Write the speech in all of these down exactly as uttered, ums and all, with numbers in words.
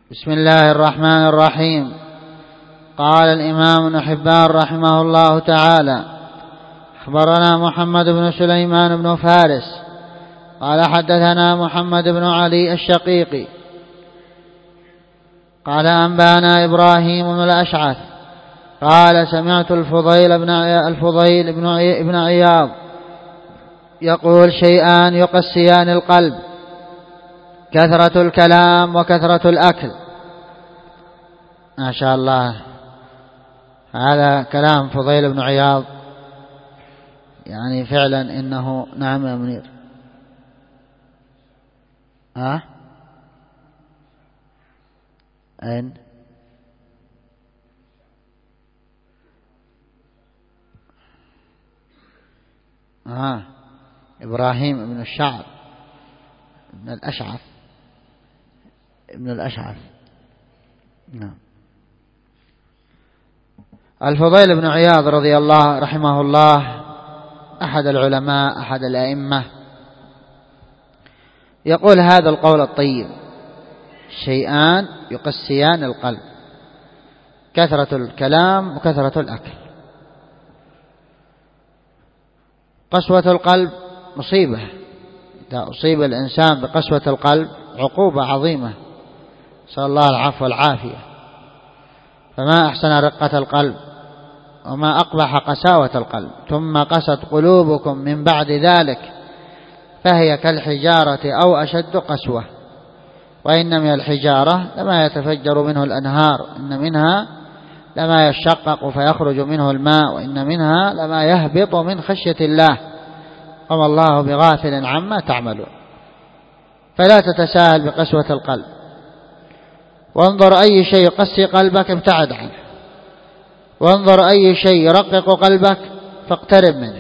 بسم الله الرحمن الرحيم. قال الإمام ابن حبان رحمه الله تعالى: أخبرنا محمد بن سليمان بن فارس قال حدثنا محمد بن علي الشقيقي قال أنبانا إبراهيم بن الأشعث قال سمعت الفضيل بن الفضيل بن عياض يقول: شيئان يقسيان القلب: كثرة الكلام وكثرة الأكل. ما شاء الله، هذا كلام فضيل بن عياض، يعني فعلا إنه نعم يا منير. ها أين ها إبراهيم بن الشعب ابن الأشعث ابن الأشعث نعم. الفضيل بن عياض رضي الله رحمه الله أحد العلماء أحد الأئمة، يقول هذا القول الطيب: شيئان يقسيان القلب: كثرة الكلام وكثرة الأكل. قسوة القلب مصيبة، إذا أصيب الإنسان بقسوة القلب عقوبة عظيمة، نسأل الله العفو والعافية. فما أحسن رقة القلب وما أقبح قساوة القلب. ثم قست قلوبكم من بعد ذلك فهي كالحجارة أو أشد قسوة، وإن من الحجارة لما يتفجر منه الأنهار، إن منها لما يشقق فيخرج منه الماء، وإن منها لما يهبط من خشية الله، وما الله بغافل عما تعملون. فلا تتساهل بقسوة القلب، وانظر أي شيء يقسي قلبك ابتعد عنه، وانظر أي شيء يرقق قلبك فاقترب منه.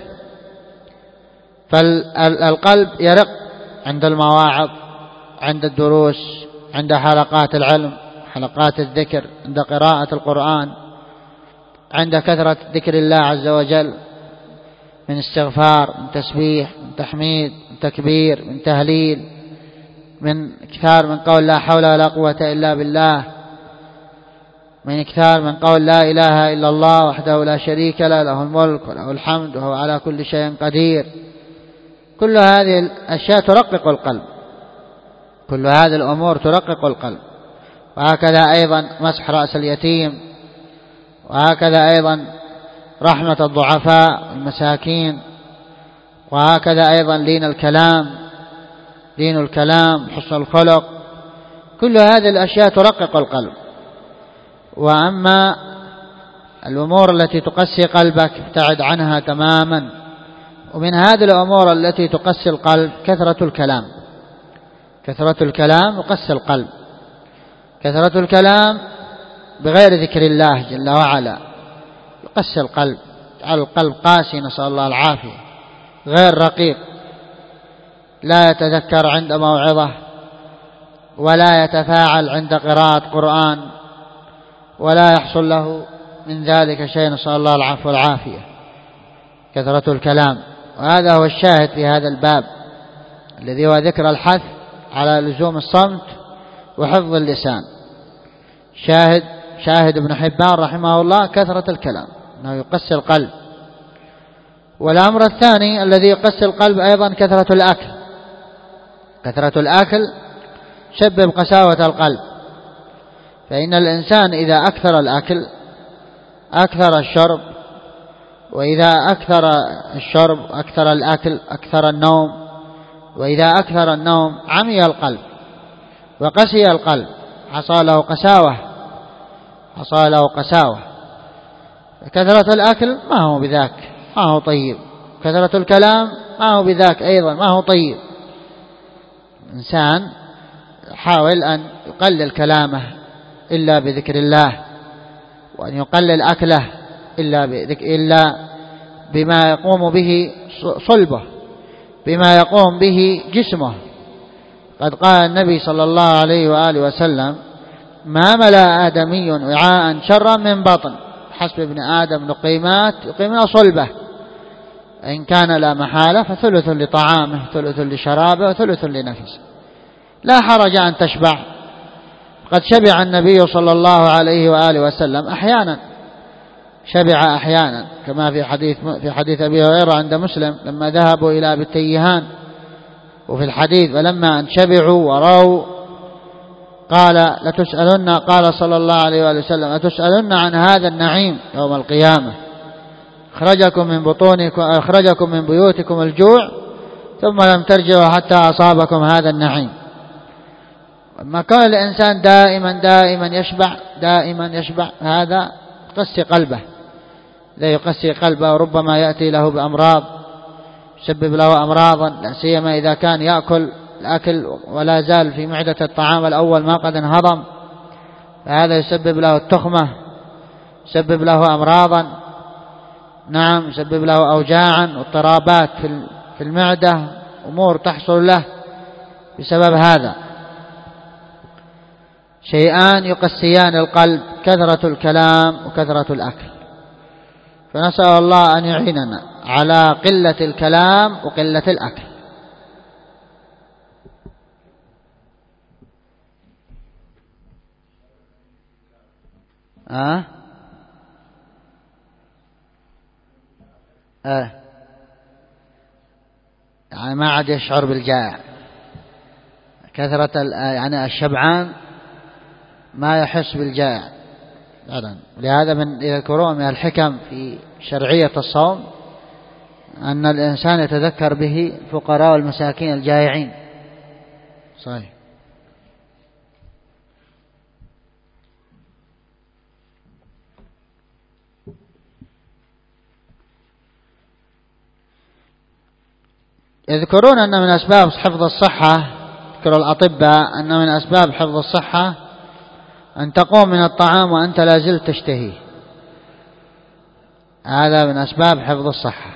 فالقلب يرق عند المواعظ، عند الدروس، عند حلقات العلم، حلقات الذكر، عند قراءة القرآن، عند كثرة ذكر الله عز وجل من استغفار، من تسبيح، من تحميد، من تكبير، من تهليل، من إكثار من قول لا حول ولا قوة إلا بالله، من إكثار من قول لا إله إلا الله وحده لا شريك له، له الملك وله الحمد وهو على كل شيء قدير. كل هذه الأشياء ترقق القلب، كل هذه الأمور ترقق القلب. وهكذا أيضا مسح رأس اليتيم، وهكذا أيضا رحمة الضعفاء والمساكين، وهكذا أيضا لين الكلام، لين الكلام، حسن الخلق. كل هذه الأشياء ترقق القلب. وأما الأمور التي تقسي قلبك ابتعد عنها تماما. ومن هذه الأمور التي تقسي القلب كثرة الكلام. كثرة الكلام يقسي القلب. كثرة الكلام بغير ذكر الله جل وعلا يقسي القلب، يجعل القلب قاسي، نسأل الله العافية، غير رقيق، لا يتذكر عند موعظة، ولا يتفاعل عند قراءة قرآن، ولا يحصل له من ذلك شيء، نسأل الله العفو والعافية. كثرة الكلام. وهذا هو الشاهد في هذا الباب الذي هو ذكر الحث على لزوم الصمت وحفظ اللسان. شاهد شاهد ابن حبان رحمه الله كثرة الكلام أنه يقسي القلب. والأمر الثاني الذي يقسي القلب أيضا كثرة الأكل. كثرة الأكل سبب قساوة القلب. فإن الإنسان إذا أكثر الأكل أكثر الشرب، وإذا أكثر الشرب أكثر الأكل أكثر النوم، وإذا أكثر النوم عمي القلب وقسي القلب، حصل له قساوة، حصل له قساوة. كثرة الأكل ما هو بذاك، ما هو طيب. كثرة الكلام ما هو بذاك أيضا، ما هو طيب. الإنسان حاول أن يقلل كلامه إلا بذكر الله، وأن يقلل أكله إلا بذكر إلا بما يقوم به صلبه، بما يقوم به جسمه. قد قال النبي صلى الله عليه وآله وسلم: ما ملأ آدمي وعاء شرا من بطن، حسب ابن آدم لقيمات يقيمنا صلبه، إن كان لا محالة فثلث لطعامه، ثلث لشرابه، وثلث لنفسه. لا حرج أن تشبع، قد شبع النبي صلى الله عليه وآله وسلم أحيانا، شبع أحيانا، كما في حديث في حديث أبي هريرة عند مسلم لما ذهبوا إلى أبي التيهان، وفي الحديث فلما أن شبعوا وروا قال لتسألن، قال صلى الله عليه وآله وسلم لتسألن عن هذا النعيم يوم القيامة، أخرجكم من بطونكم أخرجكم من بيوتكم الجوع ثم لم ترجعوا حتى أصابكم هذا النعيم. ما كان الإنسان دائما دائما يشبع دائما يشبع هذا يقسي قلبه، لا يقسي قلبه، وربما يأتي له بأمراض يسبب له أمراضا، لا سيما إذا كان يأكل الأكل ولا زال في معدة الطعام الأول ما قد انهضم، فهذا يسبب له التخمة، يسبب له أمراضا، نعم يسبب له أوجاعا واضطرابات في المعدة، أمور تحصل له بسبب هذا. شيئان يقسيان القلب، كثرة الكلام وكثرة الأكل، فنسأل الله أن يعيننا على قلة الكلام وقلة الأكل. أه؟ أه؟ يعني ما عاد يشعر بالجائع، كثرة يعني الشبعان ما يحس بالجائع فعلا. لهذا من يذكرون من الحكم في شرعية الصوم أن الإنسان يتذكر به الفقراء والمساكين الجائعين. صحيح. يذكرون أن من أسباب حفظ الصحة، يذكر الأطباء أن من أسباب حفظ الصحة أن تقوم من الطعام وأنت لا زلت تشتهيه، هذا من أسباب حفظ الصحة.